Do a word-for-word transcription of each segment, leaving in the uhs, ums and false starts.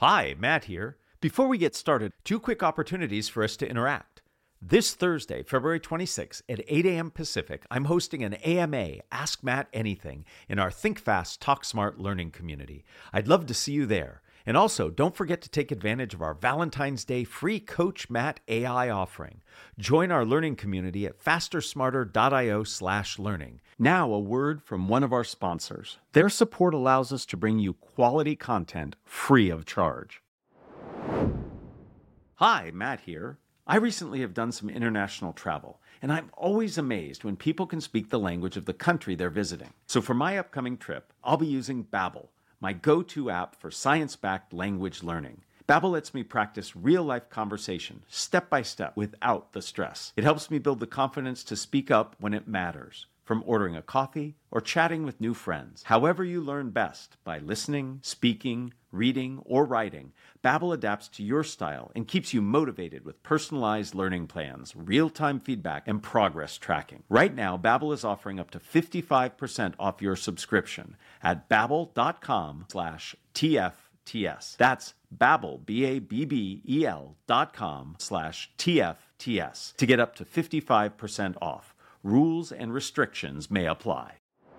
Hi, Matt here. Before we get started, two quick opportunities for us to interact. This Thursday, February twenty-sixth at eight a.m. Pacific, I'm hosting an A M A, Ask Matt Anything, in our Think Fast, Talk Smart learning community. I'd love to see you there. And also, don't forget to take advantage of our Valentine's Day free Coach Matt A I offering. Join our learning community at fastersmarter.io slash learning. Now, a word from one of our sponsors. Their support allows us to bring you quality content free of charge. Hi, Matt here. I recently have done some international travel, and I'm always amazed when people can speak the language of the country they're visiting. So for my upcoming trip, I'll be using Babbel, my go-to app for science-backed language learning. Babbel lets me practice real-life conversation, step-by-step, without the stress. It helps me build the confidence to speak up when it matters, from ordering a coffee or chatting with new friends. However you learn best, by listening, speaking, reading, or writing, Babbel adapts to your style and keeps you motivated with personalized learning plans, real-time feedback, and progress tracking. Right now, Babbel is offering up to fifty-five percent off your subscription at babbel.com slash TFTS. That's Babbel, B A B B E L dot com slash T F T S to get up to fifty-five percent off. Rules and restrictions may apply.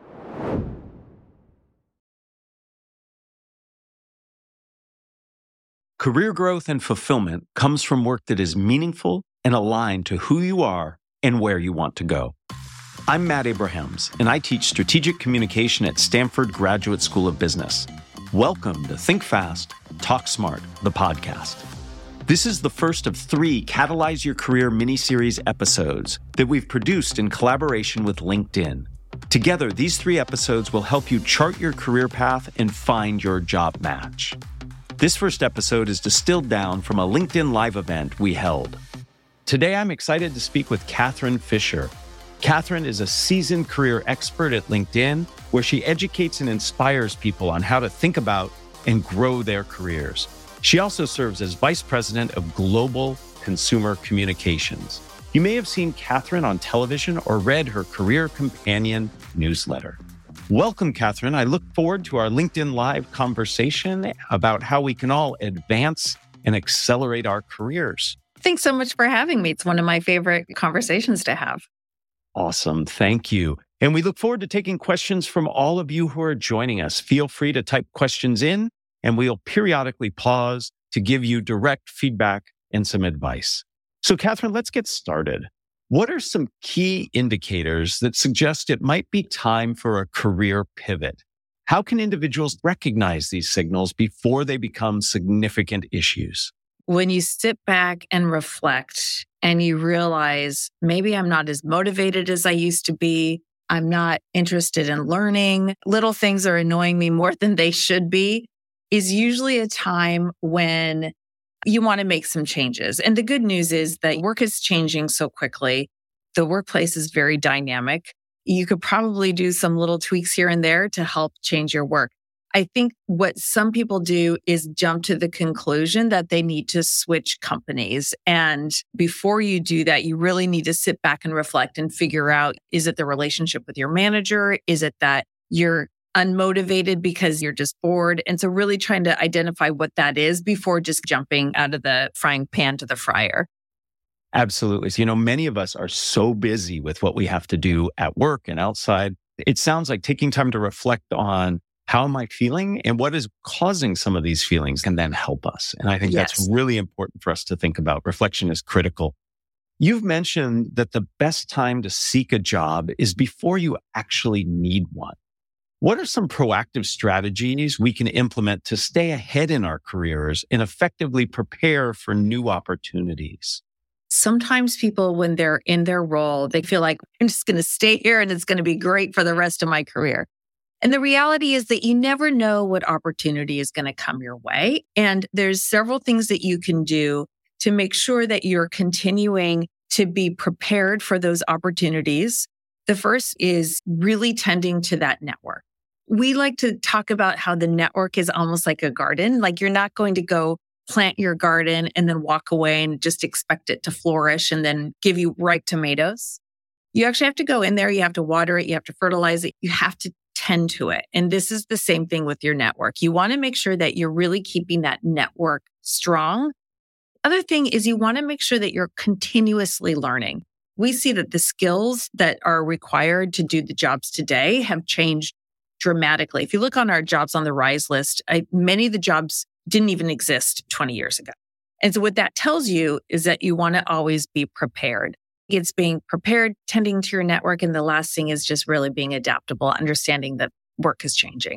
Career growth and fulfillment comes from work that is meaningful and aligned to who you are and where you want to go. I'm Matt Abrahams, and I teach strategic communication at Stanford Graduate School of Business. Welcome to Think Fast, Talk Smart, the podcast. This is the first of three Catalyze Your Career mini-series episodes that we've produced in collaboration with LinkedIn. Together, these three episodes will help you chart your career path and find your job match. This first episode is distilled down from a LinkedIn Live event we held. Today, I'm excited to speak with Catherine Fisher. Catherine is a seasoned career expert at LinkedIn, where she educates and inspires people on how to think about and grow their careers. She also serves as Vice President of Global Consumer Communications. You may have seen Catherine on television or read her Career Companion newsletter. Welcome, Catherine. I look forward to our LinkedIn Live conversation about how we can all advance and accelerate our careers. Thanks so much for having me. It's one of my favorite conversations to have. Awesome. Thank you. And we look forward to taking questions from all of you who are joining us. Feel free to type questions in, and we'll periodically pause to give you direct feedback and some advice. So, Catherine, let's get started. What are some key indicators that suggest it might be time for a career pivot? How can individuals recognize these signals before they become significant issues? When you sit back and reflect and you realize maybe I'm not as motivated as I used to be, I'm not interested in learning, little things are annoying me more than they should be, is usually a time when you want to make some changes. And the good news is that work is changing so quickly. The workplace is very dynamic. You could probably do some little tweaks here and there to help change your work. I think what some people do is jump to the conclusion that they need to switch companies. And before you do that, you really need to sit back and reflect and figure out, is it the relationship with your manager? Is it that you're unmotivated because you're just bored? And so really trying to identify what that is before just jumping out of the frying pan to the fryer. Absolutely. So, you know, many of us are so busy with what we have to do at work and outside. It sounds like taking time to reflect on how am I feeling and what is causing some of these feelings can then help us. And I think yes. That's really important for us to think about. Reflection is critical. You've mentioned that the best time to seek a job is before you actually need one. What are some proactive strategies we can implement to stay ahead in our careers and effectively prepare for new opportunities? Sometimes people, when they're in their role, they feel like, I'm just going to stay here and it's going to be great for the rest of my career. And the reality is that you never know what opportunity is going to come your way. And there's several things that you can do to make sure that you're continuing to be prepared for those opportunities. The first is really tending to that network. We like to talk about how the network is almost like a garden. Like you're not going to go plant your garden and then walk away and just expect it to flourish and then give you ripe tomatoes. You actually have to go in there. You have to water it. You have to fertilize it. You have to tend to it. And this is the same thing with your network. You want to make sure that you're really keeping that network strong. Other thing is you want to make sure that you're continuously learning. We see that the skills that are required to do the jobs today have changed dramatically. If you look on our jobs on the rise list, I, many of the jobs didn't even exist twenty years ago. And so what that tells you is that you want to always be prepared. It's being prepared, tending to your network. And the last thing is just really being adaptable, understanding that work is changing.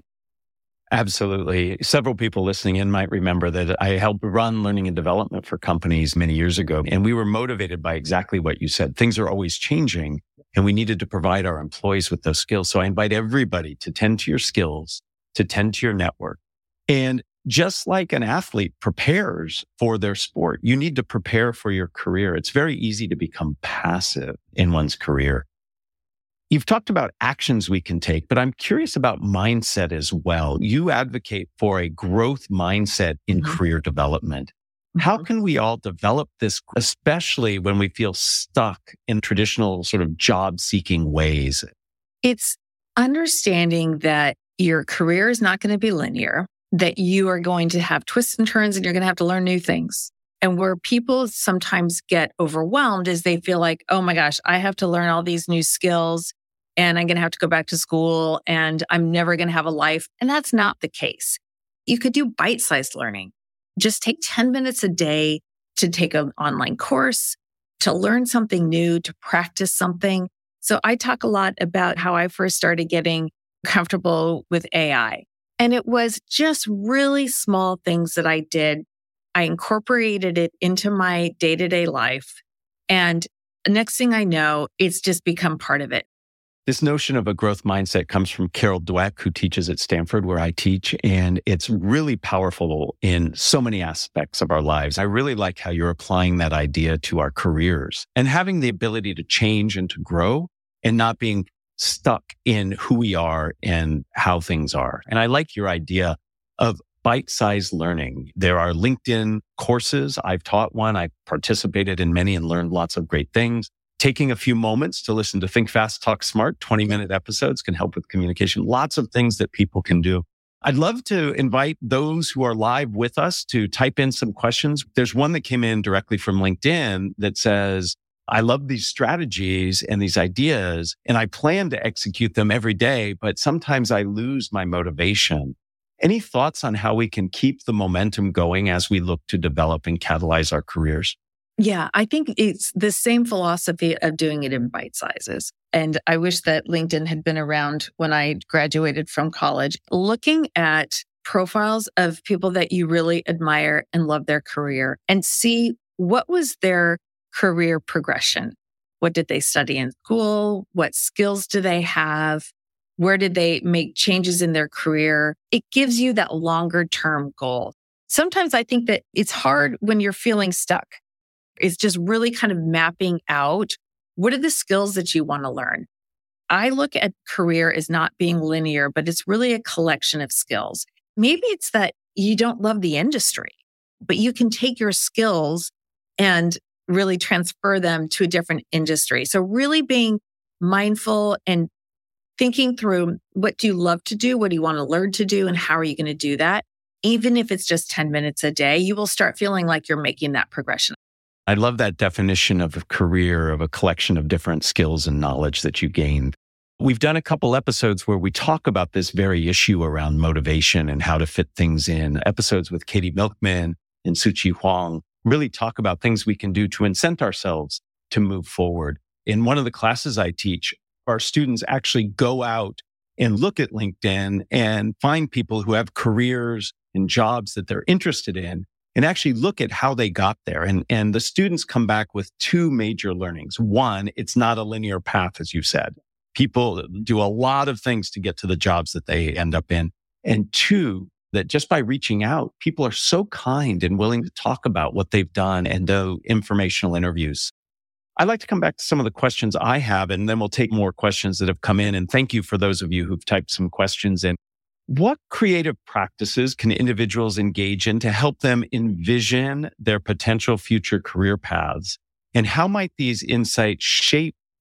Absolutely. Several people listening in might remember that I helped run learning and development for companies many years ago. And we were motivated by exactly what you said. Things are always changing and we needed to provide our employees with those skills. So I invite everybody to tend to your skills, to tend to your network. And just like an athlete prepares for their sport, you need to prepare for your career. It's very easy to become passive in one's career. You've talked about actions we can take, but I'm curious about mindset as well. You advocate for a growth mindset in mm-hmm. career development. Mm-hmm. How can we all develop this, especially when we feel stuck in traditional sort of job-seeking ways? It's understanding that your career is not going to be linear, that you are going to have twists and turns and you're going to have to learn new things. And where people sometimes get overwhelmed is they feel like, oh my gosh, I have to learn all these new skills and I'm going to have to go back to school and I'm never going to have a life. And that's not the case. You could do bite-sized learning. Just take ten minutes a day to take an online course, to learn something new, to practice something. So I talk a lot about how I first started getting comfortable with A I. And it was just really small things that I did. I incorporated it into my day-to-day life. And the next thing I know, it's just become part of it. This notion of a growth mindset comes from Carol Dweck, who teaches at Stanford, where I teach. And it's really powerful in so many aspects of our lives. I really like how you're applying that idea to our careers and having the ability to change and to grow and not being stuck in who we are and how things are. And I like your idea of bite-sized learning. There are LinkedIn courses. I've taught one. I've participated in many and learned lots of great things. Taking a few moments to listen to Think Fast, Talk Smart, twenty-minute episodes can help with communication. Lots of things that people can do. I'd love to invite those who are live with us to type in some questions. There's one that came in directly from LinkedIn that says, I love these strategies and these ideas, and I plan to execute them every day, but sometimes I lose my motivation. Any thoughts on how we can keep the momentum going as we look to develop and catalyze our careers? Yeah, I think it's the same philosophy of doing it in bite sizes. And I wish that LinkedIn had been around when I graduated from college. Looking at profiles of people that you really admire and love their career and see what was their career progression. What did they study in school? What skills do they have? Where did they make changes in their career? It gives you that longer term goal. Sometimes I think that it's hard when you're feeling stuck. It's just really kind of mapping out what are the skills that you want to learn. I look at career as not being linear, but it's really a collection of skills. Maybe it's that you don't love the industry, but you can take your skills and really transfer them to a different industry. So really being mindful and thinking through what do you love to do? What do you want to learn to do? And how are you going to do that? Even if it's just ten minutes a day, you will start feeling like you're making that progression. I love that definition of a career, of a collection of different skills and knowledge that you gain. We've done a couple episodes where we talk about this very issue around motivation and how to fit things in. Episodes with Katie Milkman and Suchi Huang really talk about things we can do to incent ourselves to move forward. In one of the classes I teach, our students actually go out and look at LinkedIn and find people who have careers and jobs that they're interested in and actually look at how they got there. And, and the students come back with two major learnings. One, it's not a linear path, as you said. People do a lot of things to get to the jobs that they end up in. And two, that just by reaching out, people are so kind and willing to talk about what they've done and do informational interviews. I'd like to come back to some of the questions I have, and then we'll take more questions that have come in. And thank you for those of you who've typed some questions in. What creative practices can individuals engage in to help them envision their potential future career paths? And how might these insights shape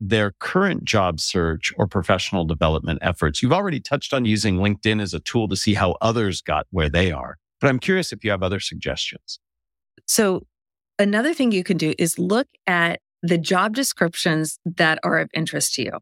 their current job search or professional development efforts? You've already touched on using LinkedIn as a tool to see how others got where they are, but I'm curious if you have other suggestions. So another thing you can do is look at the job descriptions that are of interest to you.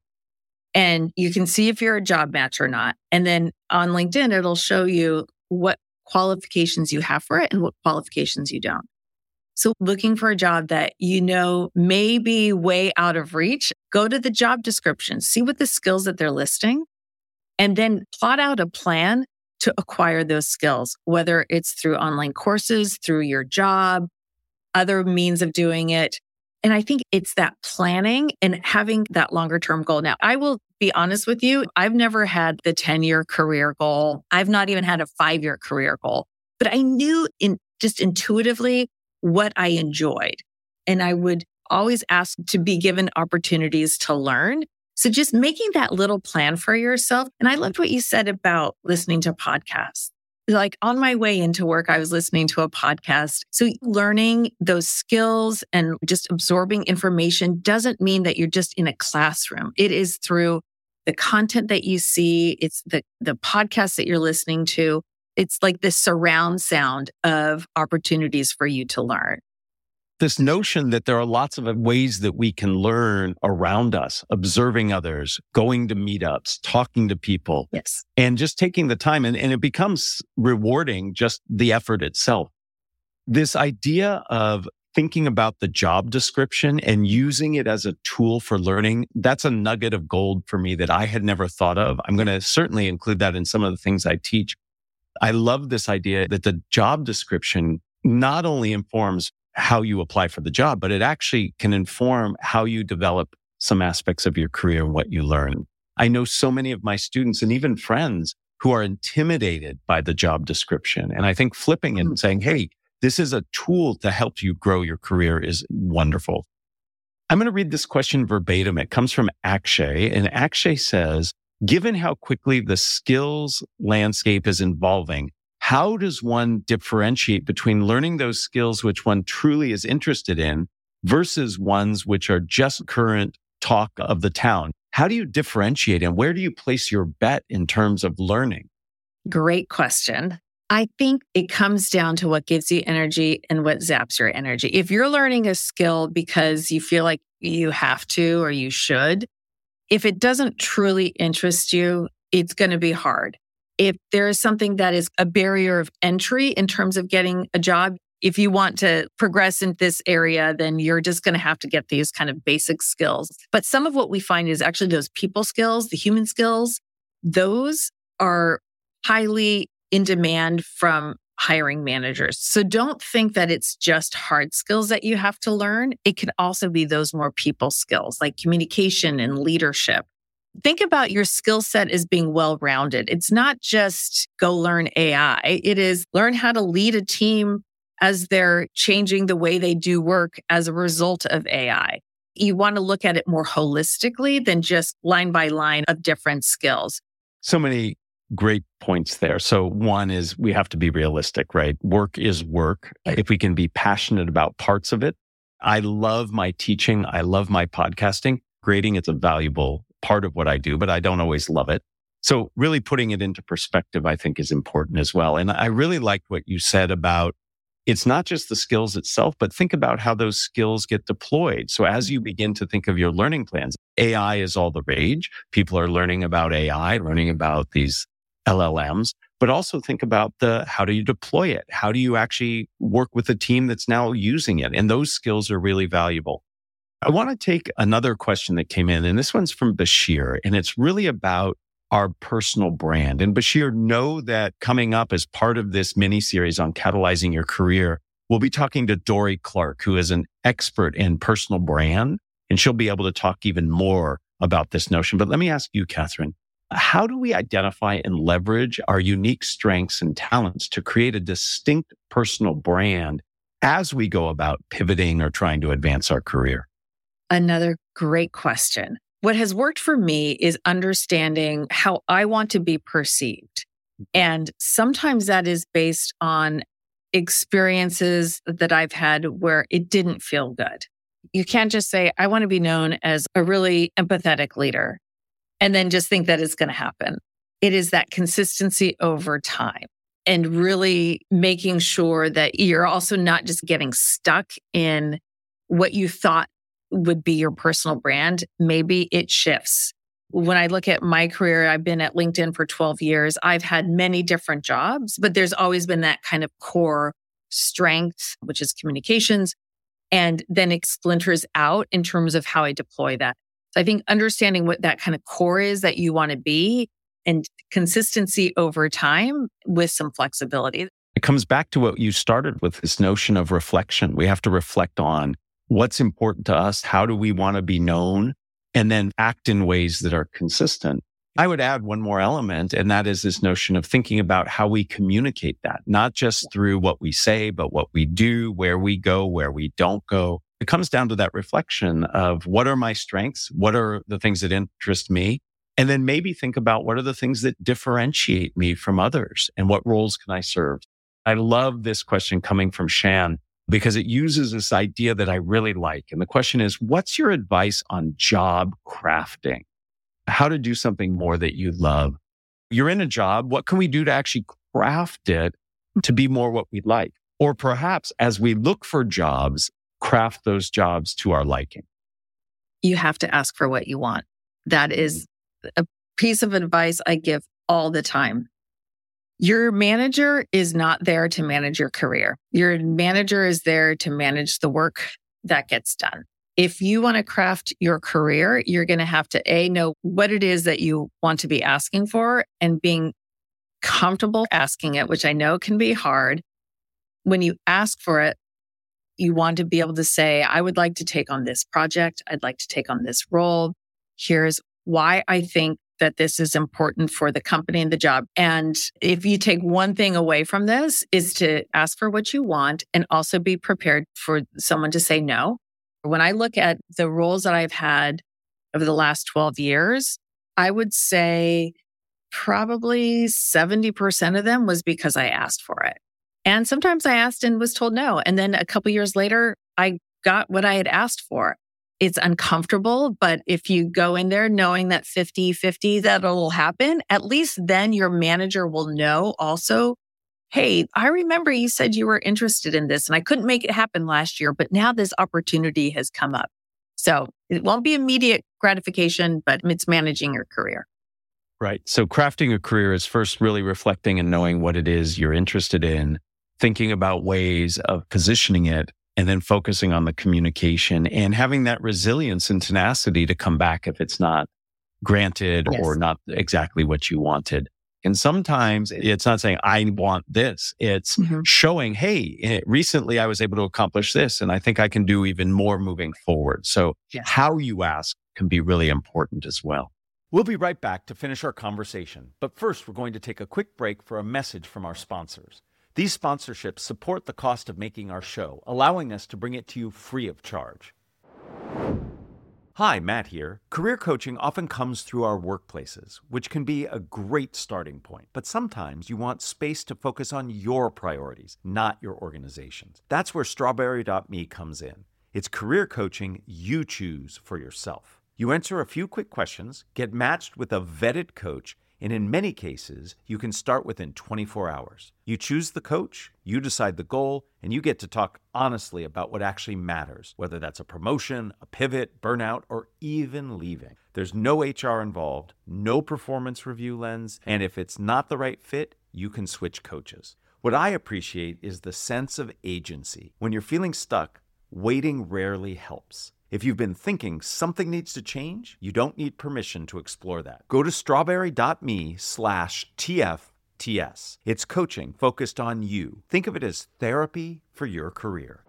And you can see if you're a job match or not. And then on LinkedIn, it'll show you what qualifications you have for it and what qualifications you don't. So looking for a job that you know may be way out of reach, go to the job description, see what the skills that they're listing, and then plot out a plan to acquire those skills, whether it's through online courses, through your job, other means of doing it. And I think it's that planning and having that longer term goal. Now, I will be honest with you. I've never had the ten year career goal. I've not even had a five year career goal, but I knew in just intuitively what I enjoyed. And I would always ask to be given opportunities to learn. So just making that little plan for yourself. And I loved what you said about listening to podcasts. Like on my way into work, I was listening to a podcast. So learning those skills and just absorbing information doesn't mean that you're just in a classroom. It is through the content that you see. It's the, the podcasts that you're listening to. It's like this surround sound of opportunities for you to learn. This notion that there are lots of ways that we can learn around us, observing others, going to meetups, talking to people, yes, and just taking the time. And, and it becomes rewarding, just the effort itself. This idea of thinking about the job description and using it as a tool for learning, that's a nugget of gold for me that I had never thought of. I'm going to certainly include that in some of the things I teach. I love this idea that the job description not only informs how you apply for the job, but it actually can inform how you develop some aspects of your career and what you learn. I know so many of my students and even friends who are intimidated by the job description. And I think flipping it and saying, hey, this is a tool to help you grow your career is wonderful. I'm going to read this question verbatim. It comes from Akshay, and Akshay says, given how quickly the skills landscape is evolving, how does one differentiate between learning those skills which one truly is interested in versus ones which are just current talk of the town? How do you differentiate and where do you place your bet in terms of learning? Great question. I think it comes down to what gives you energy and what zaps your energy. If you're learning a skill because you feel like you have to or you should, if it doesn't truly interest you, it's going to be hard. If there is something that is a barrier of entry in terms of getting a job, if you want to progress in this area, then you're just going to have to get these kind of basic skills. But some of what we find is actually those people skills, the human skills, those are highly in demand from hiring managers. So don't think that it's just hard skills that you have to learn. It can also be those more people skills like communication and leadership. Think about your skill set as being well-rounded. It's not just go learn A I. It is learn how to lead a team as they're changing the way they do work as a result of A I. You want to look at it more holistically than just line by line of different skills. So many great points there. So one is we have to be realistic, right? Work is work. Yeah. If we can be passionate about parts of it. I love my teaching. I love my podcasting. Grading is a valuable part of what I do, but I don't always love it. So really putting it into perspective, I think, is important as well. And I really liked what you said about it's not just the skills itself, but think about how those skills get deployed. So as you begin to think of your learning plans, A I is all the rage. People are learning about A I, learning about these L L Ms, but also think about the how do you deploy it? How do you actually work with a team that's now using it? And those skills are really valuable. I want to take another question that came in, and this one's from Bashir, and it's really about our personal brand. And Bashir, know that coming up as part of this mini-series on catalyzing your career, we'll be talking to Dory Clark, who is an expert in personal brand, and she'll be able to talk even more about this notion. But let me ask you, Catherine, how do we identify and leverage our unique strengths and talents to create a distinct personal brand as we go about pivoting or trying to advance our career? Another great question. What has worked for me is understanding how I want to be perceived. And sometimes that is based on experiences that I've had where it didn't feel good. You can't just say, I want to be known as a really empathetic leader, and then just think that it's going to happen. It is that consistency over time and really making sure that you're also not just getting stuck in what you thought would be your personal brand. Maybe it shifts. When I look at my career, I've been at LinkedIn for twelve years. I've had many different jobs, but there's always been that kind of core strength, which is communications, and then it splinters out in terms of how I deploy that. So I think understanding what that kind of core is that you want to be and consistency over time with some flexibility. It comes back to what you started with, this notion of reflection. We have to reflect on what's important to us. How do we want to be known? And then act in ways that are consistent. I would add one more element, and that is this notion of thinking about how we communicate that, not just through what we say, but what we do, where we go, where we don't go. It comes down to that reflection of what are my strengths? What are the things that interest me? And then maybe think about what are the things that differentiate me from others and what roles can I serve? I love this question coming from Shan because it uses this idea that I really like. And the question is, what's your advice on job crafting? How to do something more that you love. You're in a job. What can we do to actually craft it to be more what we like? Or perhaps as we look for jobs, craft those jobs to our liking. You have to ask for what you want. That is a piece of advice I give all the time. Your manager is not there to manage your career. Your manager is there to manage the work that gets done. If you want to craft your career, you're going to have to, A, know what it is that you want to be asking for and being comfortable asking it, which I know can be hard. When you ask for it, you want to be able to say, I would like to take on this project. I'd like to take on this role. Here's why I think that this is important for the company and the job. And if you take one thing away from this is to ask for what you want and also be prepared for someone to say no. When I look at the roles that I've had over the last twelve years, I would say probably seventy percent of them was because I asked for it. And sometimes I asked and was told no. And then a couple years later, I got what I had asked for. It's uncomfortable, but if you go in there knowing that fifty-fifty that'll happen, at least then your manager will know also, hey, I remember you said you were interested in this and I couldn't make it happen last year, but now this opportunity has come up. So it won't be immediate gratification, but it's managing your career. Right. So crafting a career is first really reflecting and knowing what it is you're interested in, thinking about ways of positioning it, and then focusing on the communication and having that resilience and tenacity to come back if it's not granted yes. or not exactly what you wanted. And sometimes it's not saying, I want this. It's mm-hmm. showing, hey, recently I was able to accomplish this, and I think I can do even more moving forward. So yes. how you ask can be really important as well. We'll be right back to finish our conversation. But first, we're going to take a quick break for a message from our sponsors. These sponsorships support the cost of making our show, allowing us to bring it to you free of charge. Hi, Matt here. Career coaching often comes through our workplaces, which can be a great starting point. But sometimes you want space to focus on your priorities, not your organization's. That's where Strawberry dot me comes in. It's career coaching you choose for yourself. You answer a few quick questions, get matched with a vetted coach, and in many cases, you can start within twenty-four hours. You choose the coach, you decide the goal, and you get to talk honestly about what actually matters, whether that's a promotion, a pivot, burnout, or even leaving. There's no H R involved, no performance review lens, and if it's not the right fit, you can switch coaches. What I appreciate is the sense of agency. When you're feeling stuck, waiting rarely helps. If you've been thinking something needs to change, you don't need permission to explore that. Go to strawberry dot me slash T F T S. It's coaching focused on you. Think of it as therapy for your career.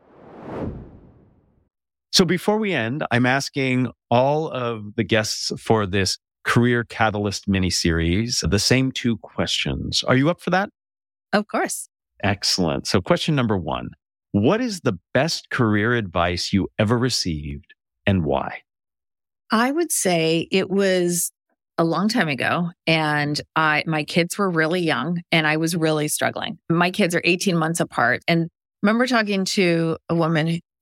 So before we end, I'm asking all of the guests for this Career Catalyst mini-series the same two questions. Are you up for that? Of course. Excellent. So question number one. What is the best career advice you ever received and why? I would say it was a long time ago and I, my kids were really young and I was really struggling. My kids are eighteen months apart. And I remember talking to a woman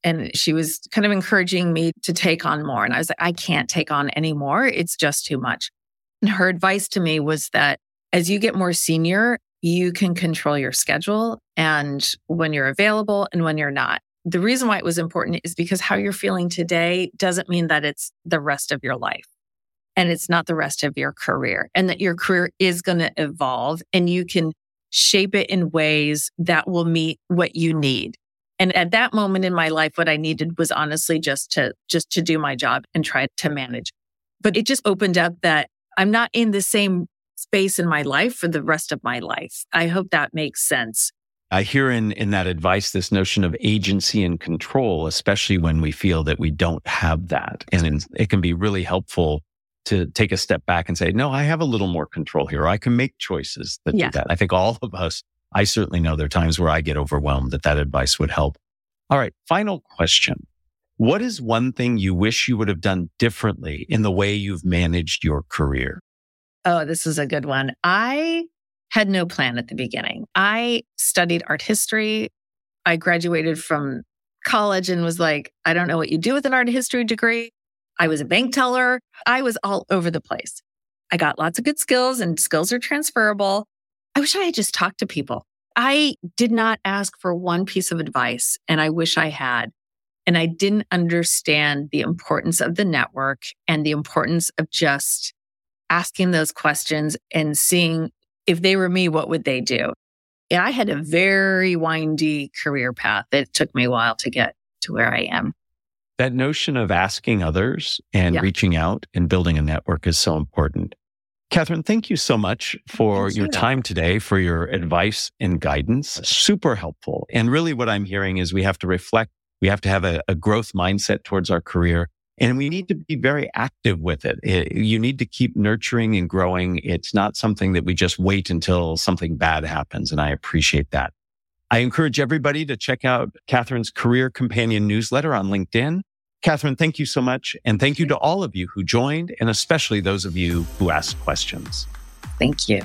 And she was kind of encouraging me to take on more. And I was like, I can't take on any more. It's just too much. And her advice to me was that as you get more senior, you can control your schedule and when you're available and when you're not. The reason why it was important is because how you're feeling today doesn't mean that it's the rest of your life and it's not the rest of your career, and that your career is going to evolve and you can shape it in ways that will meet what you need. And at that moment in my life, what I needed was honestly just to, just to do my job and try to manage. But it just opened up that I'm not in the same space in my life for the rest of my life. I hope that makes sense. I hear in, in that advice, this notion of agency and control, especially when we feel that we don't have that. And it can be really helpful to take a step back and say, no, I have a little more control here. I can make choices that Yeah. do that. I think all of us, I certainly know there are times where I get overwhelmed, that that advice would help. All right. Final question. What is one thing you wish you would have done differently in the way you've managed your career? Oh, this is a good one. I had no plan at the beginning. I studied art history. I graduated from college and was like, I don't know what you do with an art history degree. I was a bank teller. I was all over the place. I got lots of good skills, and skills are transferable. I wish I had just talked to people. I did not ask for one piece of advice, and I wish I had. And I didn't understand the importance of the network and the importance of just asking those questions and seeing if they were me, what would they do? And I had a very windy career path. It took me a while to get to where I am. That notion of asking others and Yeah. reaching out and building a network is so important. Catherine, thank you so much for Thank your you. time today, for your advice and guidance. Super helpful. And really what I'm hearing is we have to reflect. We have to have a, a growth mindset towards our career, and we need to be very active with it. It. You need to keep nurturing and growing. It's not something that we just wait until something bad happens. And I appreciate that. I encourage everybody to check out Catherine's Career Companion newsletter on LinkedIn. Catherine, thank you so much. And thank you to all of you who joined, and especially those of you who asked questions. Thank you.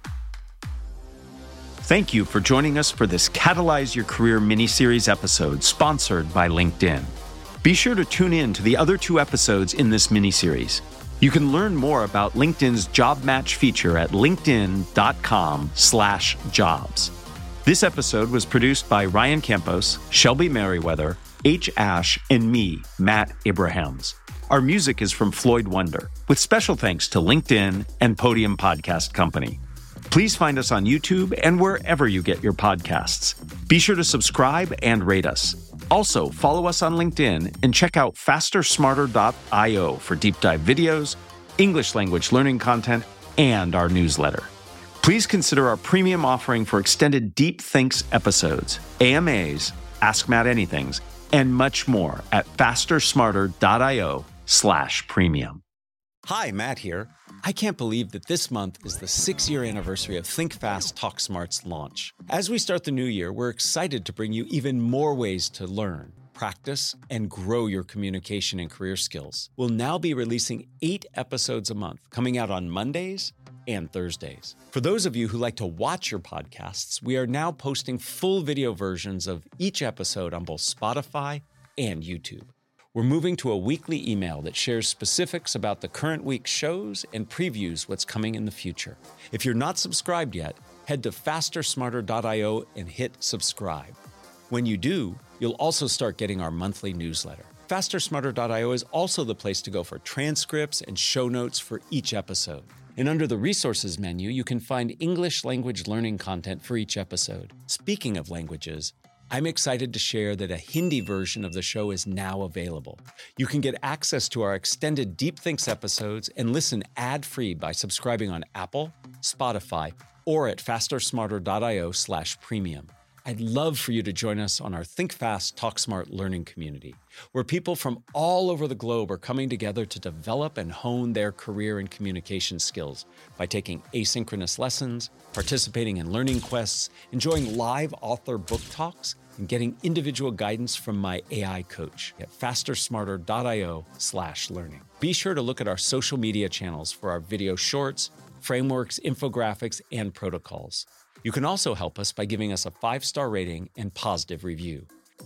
Thank you for joining us for this Catalyze Your Career mini-series episode sponsored by LinkedIn. Be sure to tune in to the other two episodes in this mini-series. You can learn more about LinkedIn's job match feature at linkedin.com slash jobs. This episode was produced by Ryan Campos, Shelby Merriweather, H. Ash, and me, Matt Abrahams. Our music is from Floyd Wonder, with special thanks to LinkedIn and Podium Podcast Company. Please find us on YouTube and wherever you get your podcasts. Be sure to subscribe and rate us. Also, follow us on LinkedIn and check out faster smarter dot io for deep dive videos, English language learning content, and our newsletter. Please consider our premium offering for extended Deep Thinks episodes, A M As, Ask Matt Anythings, and much more at faster smarter dot io slash premium. Hi, Matt here. I can't believe that this month is the six-year anniversary of Think Fast, Talk Smart's launch. As we start the new year, we're excited to bring you even more ways to learn, practice, and grow your communication and career skills. We'll now be releasing eight episodes a month, coming out on Mondays and Thursdays. For those of you who like to watch your podcasts, we are now posting full video versions of each episode on both Spotify and YouTube. We're moving to a weekly email that shares specifics about the current week's shows and previews what's coming in the future. If you're not subscribed yet, head to faster smarter dot io and hit subscribe. When you do, you'll also start getting our monthly newsletter. faster smarter dot io is also the place to go for transcripts and show notes for each episode. And under the resources menu, you can find English language learning content for each episode. Speaking of languages, I'm excited to share that a Hindi version of the show is now available. You can get access to our extended Deep Thinks episodes and listen ad-free by subscribing on Apple, Spotify, or at faster smarter dot io slash premium. I'd love for you to join us on our Think Fast, Talk Smart learning community, where people from all over the globe are coming together to develop and hone their career and communication skills by taking asynchronous lessons, participating in learning quests, enjoying live author book talks, and getting individual guidance from my A I coach at faster smarter dot io slash learning. Be sure to look at our social media channels for our video shorts, frameworks, infographics, and protocols. You can also help us by giving us a five-star rating and positive review.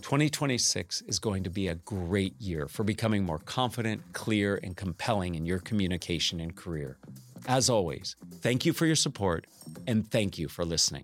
twenty twenty-six is going to be a great year for becoming more confident, clear, and compelling in your communication and career. As always, thank you for your support, and thank you for listening.